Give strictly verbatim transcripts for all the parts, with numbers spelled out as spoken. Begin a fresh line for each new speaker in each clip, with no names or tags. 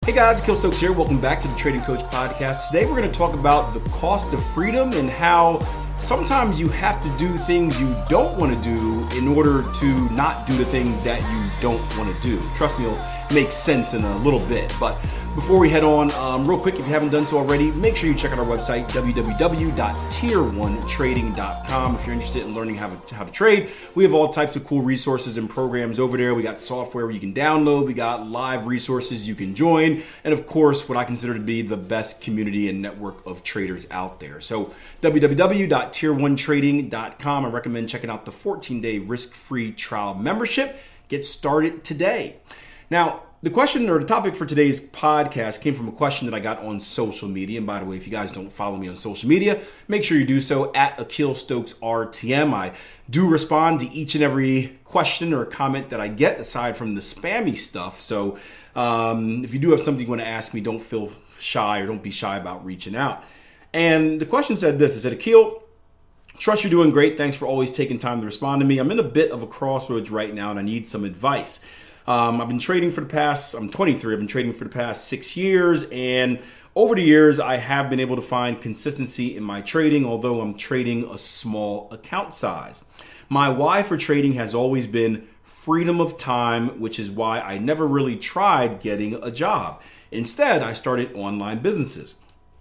Hey guys, Akil Stokes here. Welcome back to the Trading Coach Podcast. Today we're going to talk about the cost of freedom and how sometimes you have to do things you don't want to do in order to not do the things that you don't want to do. Trust me, it'll make sense in a little bit. But before we head on, um, real quick, if you haven't done so already, make sure you check out our website, w w w dot tier one trading dot com. If you're interested in learning how to, how to trade, we have all types of cool resources and programs over there. We got software you can download. We got live resources you can join. And of course, what I consider to be the best community and network of traders out there. So w w w dot tier one trading dot com. I recommend checking out the fourteen day risk-free trial membership. Get started today. Now, the question or the topic for today's podcast came from a question that I got on social media. And by the way, if you guys don't follow me on social media, make sure you do so at Akil Stokes R T M. I do respond to each and every question or comment that I get aside from the spammy stuff. So um, if you do have something you want to ask me, don't feel shy or don't be shy about reaching out. And the question said this, it said, Akil, trust you're doing great. Thanks for always taking time to respond to me. I'm in a bit of a crossroads right now and I need some advice. Um, I've been trading for the past, I'm twenty-three, I've been trading for the past six years. And over the years, I have been able to find consistency in my trading, although I'm trading a small account size. My why for trading has always been freedom of time, which is why I never really tried getting a job. Instead, I started online businesses.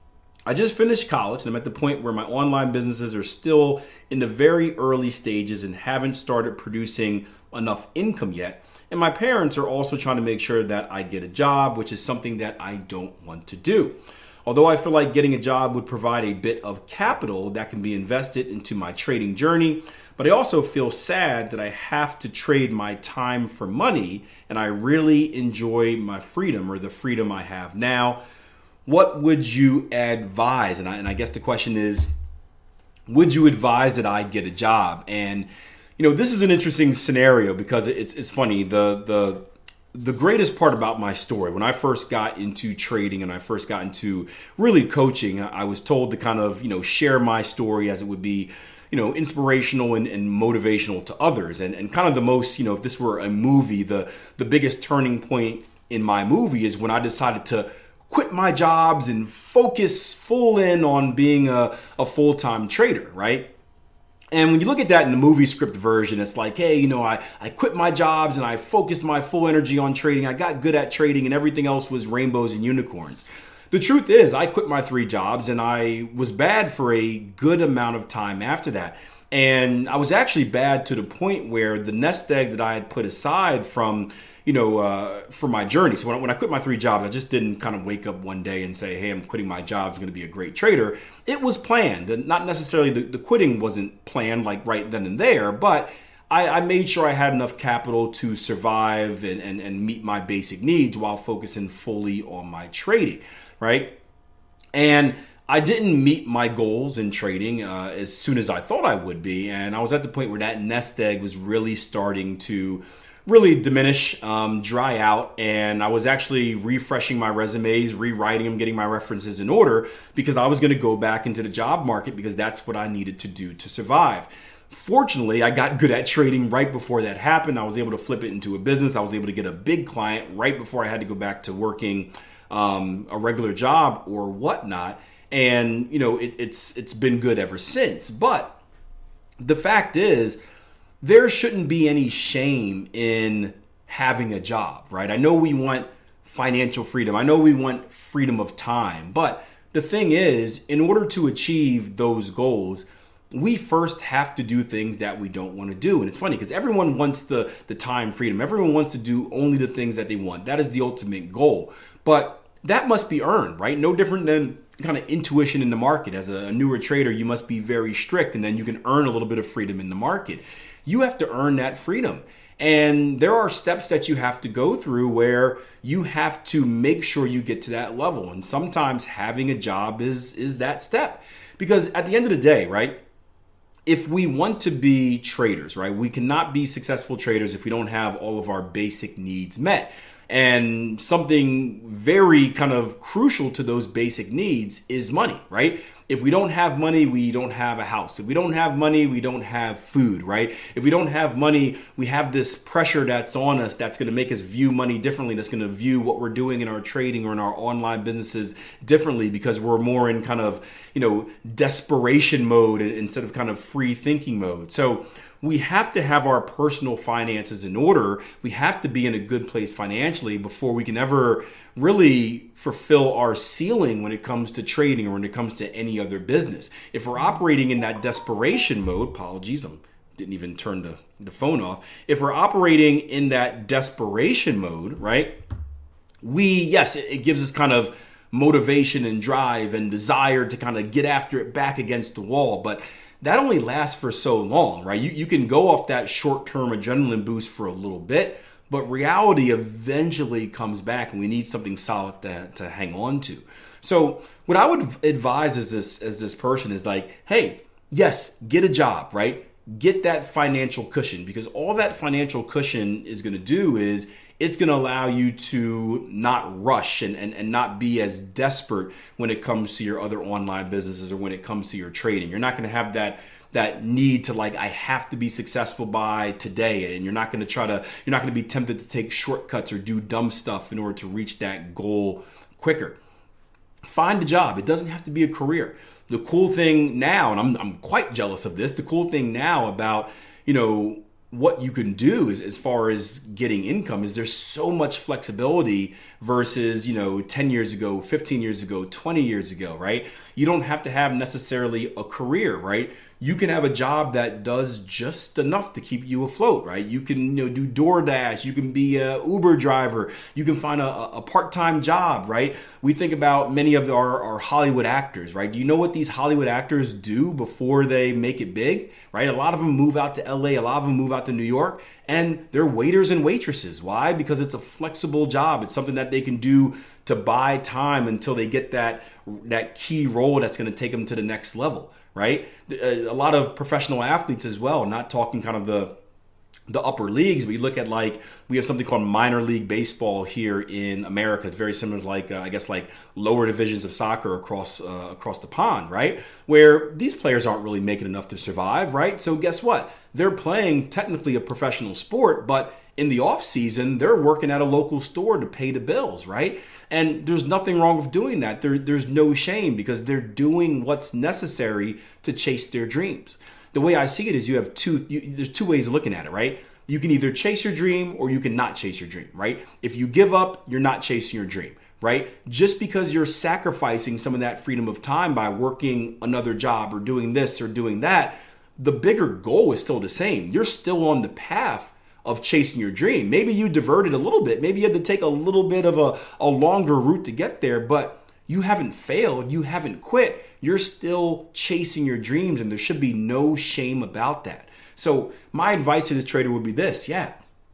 I just finished college and I'm at the point where my online businesses are still in the very early stages and haven't started producing enough income yet. And my parents are also trying to make sure that I get a job, which is something that I don't want to do. Although I feel like getting a job would provide a bit of capital that can be invested into my trading journey, but I also feel sad that I have to trade my time for money, and I really enjoy my freedom or the freedom I have now. What would you advise? And I, and I guess the question is, would you advise that I get a job? And you know, this is an interesting scenario because it's it's funny. The the the greatest part about my story, when I first got into trading and I first got into really coaching, I was told to kind of, you know, share my story as it would be, you know, inspirational and, and motivational to others. And and kind of the most, you know, if this were a movie, the the biggest turning point in my movie is when I decided to quit my jobs and focus full in on being a, a full-time trader, right? And when you look at that in the movie script version, it's like, hey, you know, I, I quit my jobs and I focused my full energy on trading. I got good at trading and everything else was rainbows and unicorns. The truth is, I quit my three jobs and I was bad for a good amount of time after that. And I was actually bad to the point where the nest egg that I had put aside from, you know, uh, for my journey. So when I, when I quit my three jobs, I just didn't kind of wake up one day and say, hey, I'm quitting my job. I'm going to be a great trader. It was planned. And not necessarily the, the quitting wasn't planned like right then and there, but I, I made sure I had enough capital to survive and, and, and meet my basic needs while focusing fully on my trading, right? And I didn't meet my goals in trading uh, as soon as I thought I would be. And I was at the point where that nest egg was really starting to really diminish, um, dry out. And I was actually refreshing my resumes, rewriting them, getting my references in order because I was going to go back into the job market because that's what I needed to do to survive. Fortunately, I got good at trading right before that happened. I was able to flip it into a business. I was able to get a big client right before I had to go back to working um, a regular job or whatnot. And, you know, it, it's it's been good ever since. But the fact is, there shouldn't be any shame in having a job, right? I know we want financial freedom. I know we want freedom of time. But the thing is, in order to achieve those goals, we first have to do things that we don't want to do. And it's funny because everyone wants the, the time freedom. Everyone wants to do only the things that they want. That is the ultimate goal. But that must be earned, right? No different than kind of intuition in the market. As a newer trader, you must be very strict and then you can earn a little bit of freedom in the market. You have to earn that freedom. And there are steps that you have to go through where you have to make sure you get to that level. And sometimes having a job is, is that step. Because at the end of the day, right, if we want to be traders, right, we cannot be successful traders if we don't have all of our basic needs met. And something very kind of crucial to those basic needs is money, right? If we don't have money, we don't have a house. If we don't have money, we don't have food, right? If we don't have money, we have this pressure that's on us that's going to make us view money differently. That's going to view what we're doing in our trading or in our online businesses differently because we're more in kind of, you know, desperation mode instead of kind of free thinking mode. So we have to have our personal finances in order. We have to be in a good place financially before we can ever really fulfill our ceiling when it comes to trading or when it comes to any other business. If we're operating in that desperation mode, apologies, I didn't even turn the, the phone off. If we're operating in that desperation mode, right, we, yes, it, it gives us kind of motivation and drive and desire to kind of get after it back against the wall. But that only lasts for so long, right? You, you can go off that short-term adrenaline boost for a little bit, but reality eventually comes back and we need something solid to, to hang on to. So what I would advise as this, as this person is like, hey, yes, get a job, right? Get that financial cushion, because all that financial cushion is going to do is it's going to allow you to not rush and, and, and not be as desperate when it comes to your other online businesses or when it comes to your trading. You're not going to have that that need to like, I have to be successful by today. And you're not going to try to, you're not going to be tempted to take shortcuts or do dumb stuff in order to reach that goal quicker. Find a job. It doesn't have to be a career. The cool thing now, and I'm, I'm quite jealous of this, the cool thing now about, you know, what you can do is, as far as getting income, is there's so much flexibility versus, you know, ten years ago, fifteen years ago, twenty years ago, right? You don't have to have necessarily a career, right? You can have a job that does just enough to keep you afloat, right? You can, you know, do DoorDash, you can be a Uber driver, you can find a, a part-time job, right? We think about many of our, our Hollywood actors, right? Do you know what these Hollywood actors do before they make it big, right? A lot of them move out to L A, a lot of them move out to New York, and they're waiters and waitresses. Why? Because it's a flexible job. It's something that they can do to buy time until they get that, that key role that's going to take them to the next level. Right? A lot of professional athletes as well, not talking kind of the the upper leagues, but you look at like, we have something called minor league baseball here in America. It's very similar to like, uh, I guess like lower divisions of soccer across uh, across the pond, right? Where these players aren't really making enough to survive, right? So guess what? They're playing technically a professional sport, but in the off season, they're working at a local store to pay the bills, right? And there's nothing wrong with doing that. There, there's no shame because they're doing what's necessary to chase their dreams. The way I see it is you have two, you, there's two ways of looking at it, right? You can either chase your dream or you can not chase your dream, right? If you give up, you're not chasing your dream, right? Just because you're sacrificing some of that freedom of time by working another job or doing this or doing that, the bigger goal is still the same. You're still on the path of chasing your dream. Maybe you diverted a little bit. Maybe you had to take a little bit of a, a longer route to get there, but you haven't failed. You haven't quit. You're still chasing your dreams, and there should be no shame about that. So my advice to this trader would be this. Yeah,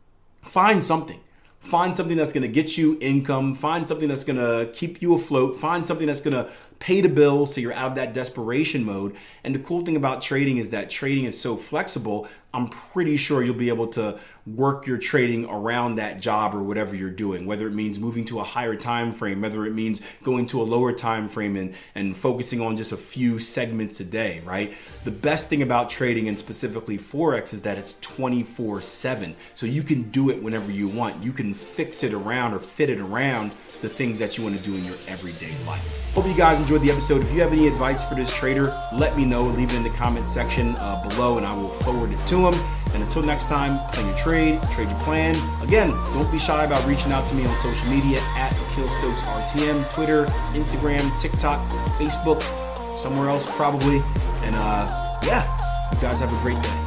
find something. Find something that's going to get you income. Find something that's going to keep you afloat. Find something that's going to pay the bills so you're out of that desperation mode. And the cool thing about trading is that trading is so flexible. I'm pretty sure you'll be able to work your trading around that job or whatever you're doing, whether it means moving to a higher time frame, whether it means going to a lower time frame and, and focusing on just a few segments a day, right? The best thing about trading, and specifically Forex, is that it's twenty-four seven. So you can do it whenever you want. You can fix it around or fit it around the things that you want to do in your everyday life. Hope you guys enjoyed the episode. If you have any advice for this trader, let me know. Leave it in the comment section uh, below and I will forward it to him. And until next time, plan your trade, trade your plan. Again, don't be shy about reaching out to me on social media at Akil Stokes R T M, Twitter, Instagram, TikTok, Facebook, somewhere else probably. And uh, yeah, you guys have a great day.